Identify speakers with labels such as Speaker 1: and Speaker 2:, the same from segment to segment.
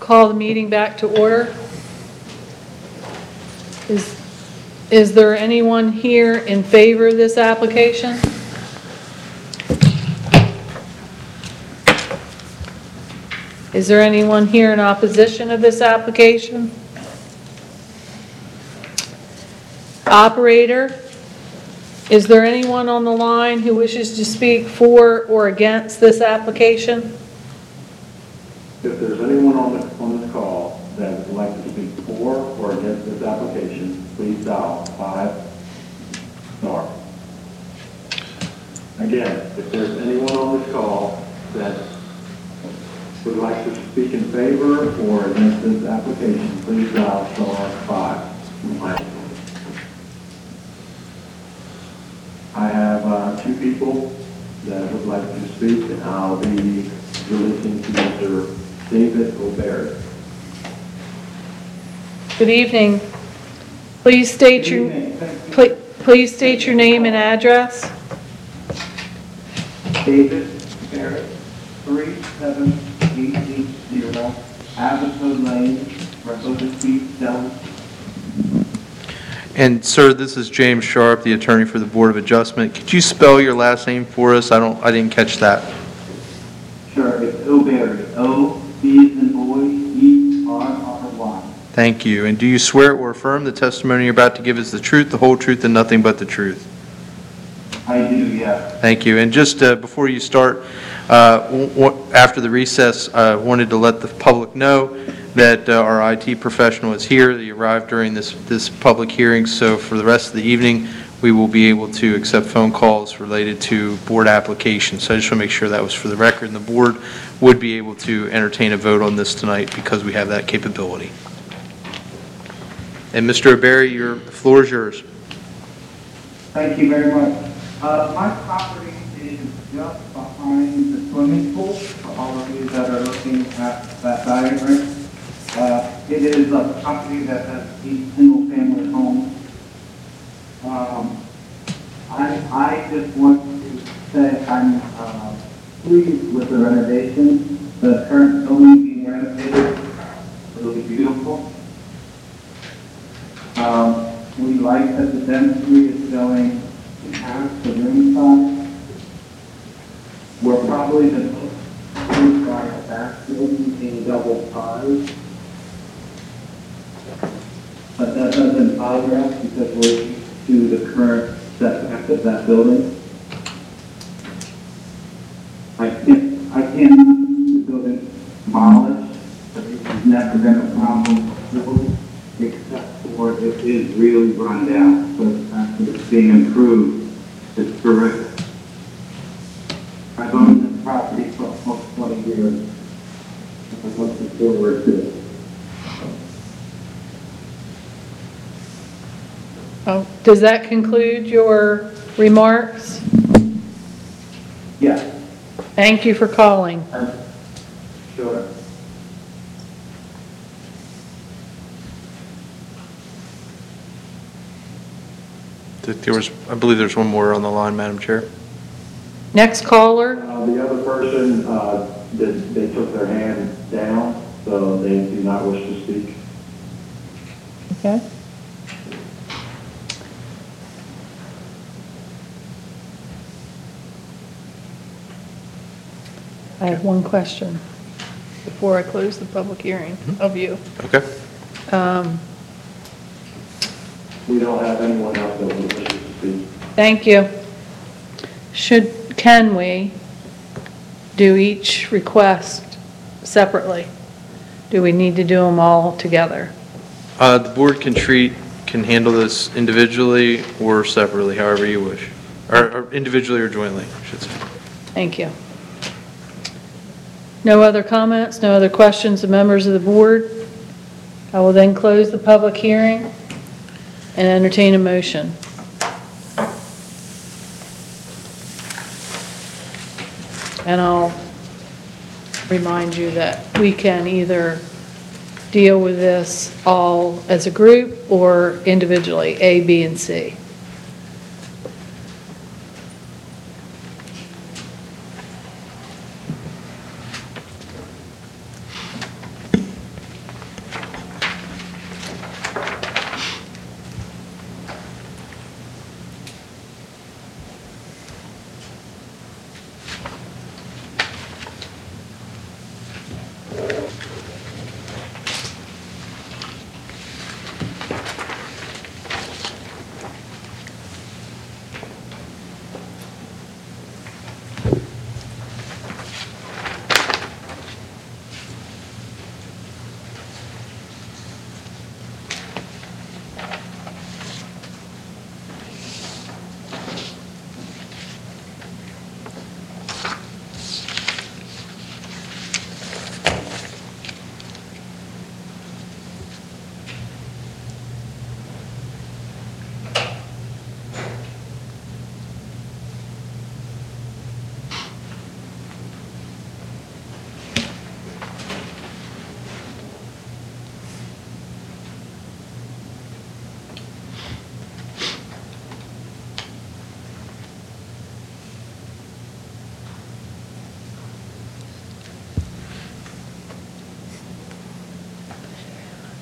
Speaker 1: call the meeting back to order. Is there anyone here in favor of this application? Is there anyone here in opposition of this application? Operator, is there anyone on the line who wishes to speak for or against this application?
Speaker 2: If there's anyone on this call that would like to speak for or against this application, please dial 5*. Again, if there's anyone on this call that would like to speak in favor or against this application, please dial *5. I have two people that would like to speak, and I'll be releasing to Mr. David O'Barry.
Speaker 1: Good evening. Please state your name and address.
Speaker 3: David Barrett, 37880 Abbotsford Lane, Rehoboth Beach, Delaware.
Speaker 4: And sir, this is James Sharp, the attorney for the Board of Adjustment. Could you spell your last name for us? I didn't catch that.
Speaker 3: Sure, it's O'Barry. O, B as in boy, E, R, R, Y.
Speaker 4: Thank you. And do you swear or affirm the testimony you're about to give is the truth, the whole truth, and nothing but the truth?
Speaker 3: I do, yeah.
Speaker 4: Thank you. And just before you start, after the recess, I wanted to let the public know that our IT professional is here. He arrived during this public hearing, so for the rest of the evening, we will be able to accept phone calls related to board applications. So I just want to make sure that was for the record, and the board would be able to entertain a vote on this tonight because we have that capability. And Mr. O'Barry, the floor is yours.
Speaker 3: Thank you very much. My property is just behind the swimming pool, for all of you that are looking at that diagram. It is a property that has 8 single-family homes. I just want to say I'm pleased with the renovation. The current building being renovated is really beautiful. We like that the density is going half the room size. We're probably the most by a back building being double size. But that doesn't bother us because we're used to the current setback of that building. I can't see the building demolished, but it's never been a problem before, except for it is really run down. So the fact that it's being improved is terrific. I've owned this property for almost 20 years. I'm looking forward to it.
Speaker 1: Oh, does that conclude your remarks?
Speaker 3: Yeah.
Speaker 1: Thank you for calling.
Speaker 3: Sure.
Speaker 4: I believe there's one more on the line, Madam Chair.
Speaker 1: Next caller.
Speaker 2: The other person, they took their hand down, so they do not wish to speak.
Speaker 1: Okay. I have one question before I close the public hearing of you.
Speaker 4: Okay.
Speaker 2: We don't have anyone else that would wish to speak.
Speaker 1: Thank you. Can we do each request separately? Do we need to do them all together?
Speaker 4: The board can handle this individually or separately, however you wish. Or individually or jointly, I should say.
Speaker 1: Thank you. No other comments, no other questions of members of the board? I will then close the public hearing and entertain a motion. And I'll remind you that we can either deal with this all as a group or individually, A, B, and C.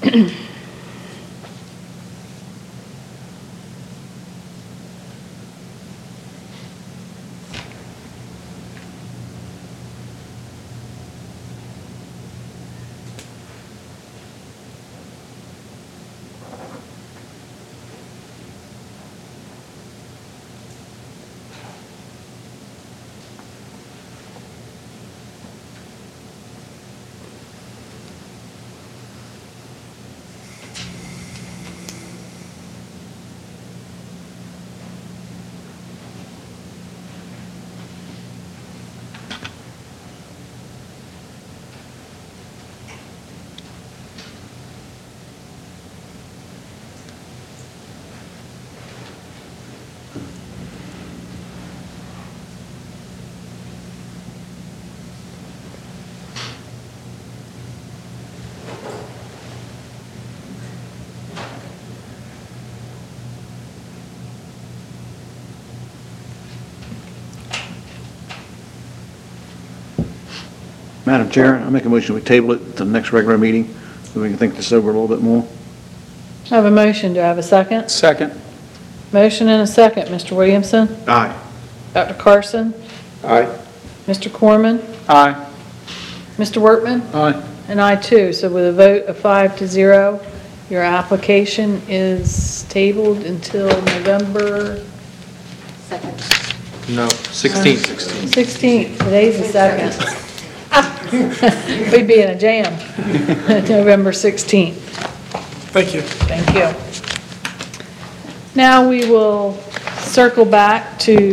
Speaker 5: Madam Chair, I make a motion we table it to the next regular meeting, so we can think this over a little bit more.
Speaker 1: I have a motion. Do I have a second?
Speaker 6: Second.
Speaker 1: Motion and a second. Mr. Williamson?
Speaker 5: Aye.
Speaker 1: Dr. Carson?
Speaker 6: Aye.
Speaker 1: Mr. Corman?
Speaker 6: Aye.
Speaker 1: Mr. Workman?
Speaker 5: Aye.
Speaker 1: And I too. So with a vote of 5-0, your application is tabled until November
Speaker 4: No, 16th.
Speaker 1: 16th. Today's the 2nd. We'd be in a jam. November 16th.
Speaker 6: Thank you.
Speaker 1: Thank you. Now we will circle back to